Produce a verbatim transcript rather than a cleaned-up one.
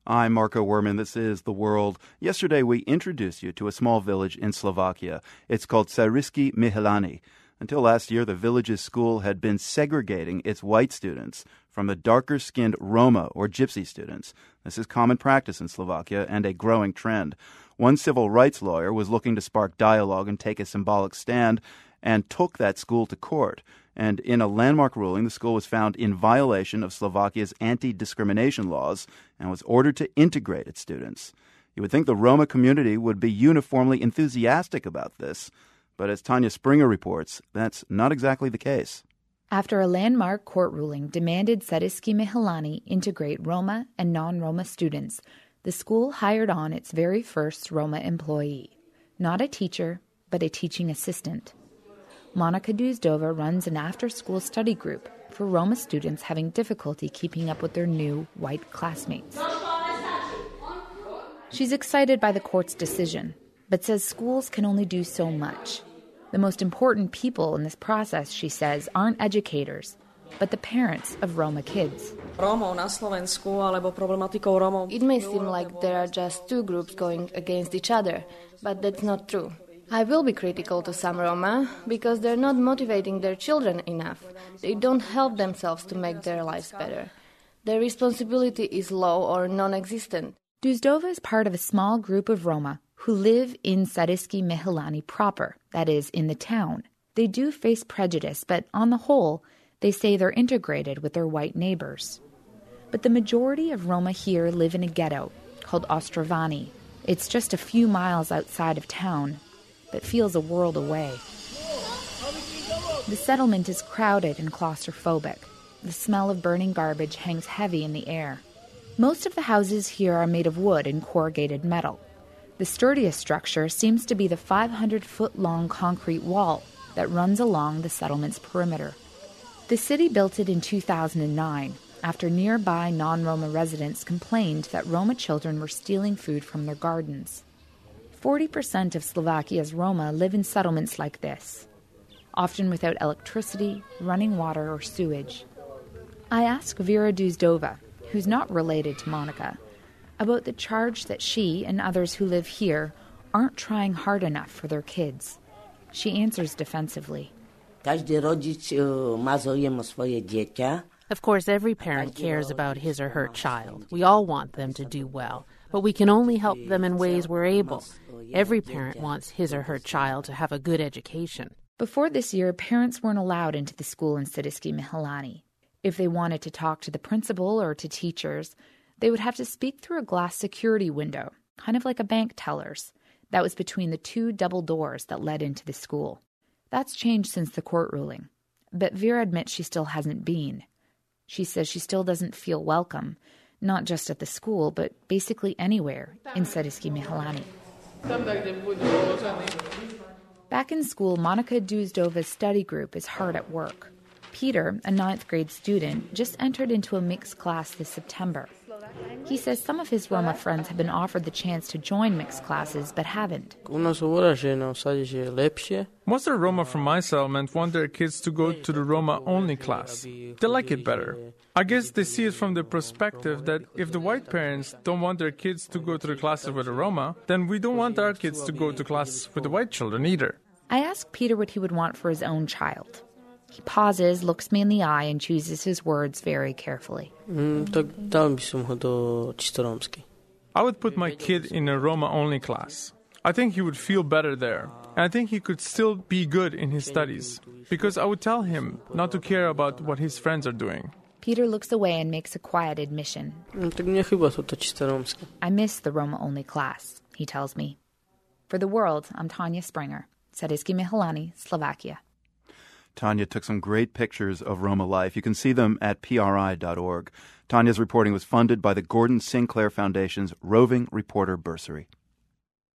I'm Marco Werman. This is The World. Yesterday, we introduced you to a small village in Slovakia. It's called Sarišky Mihalany. Until last year, the village's school had been segregating its white students from the darker-skinned Roma or Gypsy students. This is common practice in Slovakia and a growing trend. One civil rights lawyer was looking to spark dialogue and take a symbolic stand and took that school to court. And in a landmark ruling, the school was found in violation of Slovakia's anti-discrimination laws and was ordered to integrate its students. You would think the Roma community would be uniformly enthusiastic about this, but as Tanya Springer reports, that's not exactly the case. After a landmark court ruling demanded Sarišky Mihalany integrate Roma and non-Roma students, the school hired on its very first Roma employee. Not a teacher, but a teaching assistant. Monika Duzdova runs an after-school study group for Roma students having difficulty keeping up with their new white classmates. She's excited by the court's decision, but says schools can only do so much. The most important people in this process, she says, aren't educators, but the parents of Roma kids. It may seem like there are just two groups going against each other, but that's not true. I will be critical to some Roma because they're not motivating their children enough. They don't help themselves to make their lives better. Their responsibility is low or non-existent. Duzdova is part of a small group of Roma who live in Sarišky Mihalany proper, that is, in the town. They do face prejudice, but on the whole, they say they're integrated with their white neighbors. But the majority of Roma here live in a ghetto called Ostrovany. It's just a few miles outside of town, but feels a world away. The settlement is crowded and claustrophobic. The smell of burning garbage hangs heavy in the air. Most of the houses here are made of wood and corrugated metal. The sturdiest structure seems to be the five hundred foot long concrete wall that runs along the settlement's perimeter. The city built it in two thousand nine after nearby non-Roma residents complained that Roma children were stealing food from their gardens. forty percent of Slovakia's Roma live in settlements like this, often without electricity, running water, or sewage. I asked Vera Duzdova, who's not related to Monika, about the charge that she and others who live here aren't trying hard enough for their kids. She answers defensively. Of course, every parent cares about his or her child. We all want them to do well, but we can only help them in ways we're able. Every parent wants his or her child to have a good education. Before this year, parents weren't allowed into the school in Sarišky Mihalany. If they wanted to talk to the principal or to teachers, they would have to speak through a glass security window, kind of like a bank teller's, that was between the two double doors that led into the school. That's changed since the court ruling, but Vera admits she still hasn't been. She says she still doesn't feel welcome, not just at the school, but basically anywhere in Sarišky Mihalany. Back in school, Monika Duzdova's study group is hard at work. Peter, a ninth grade student, just entered into a mixed class this September. He says some of his Roma friends have been offered the chance to join mixed classes, but haven't. Most of the Roma from my settlement want their kids to go to the Roma-only class. They like it better. I guess they see it from the perspective that if the white parents don't want their kids to go to the classes with the Roma, then we don't want our kids to go to classes with the white children either. I asked Peter what he would want for his own child. He pauses, looks me in the eye, and chooses his words very carefully. I would put my kid in a Roma-only class. I think he would feel better there. And I think he could still be good in his studies, because I would tell him not to care about what his friends are doing. Peter looks away and makes a quiet admission. I miss the Roma-only class, he tells me. For The World, I'm Tanya Springer, Sarišky Mihalany, Slovakia. Tanya took some great pictures of Roma life. You can see them at P R I dot org. Tanya's reporting was funded by the Gordon Sinclair Foundation's Roving Reporter Bursary.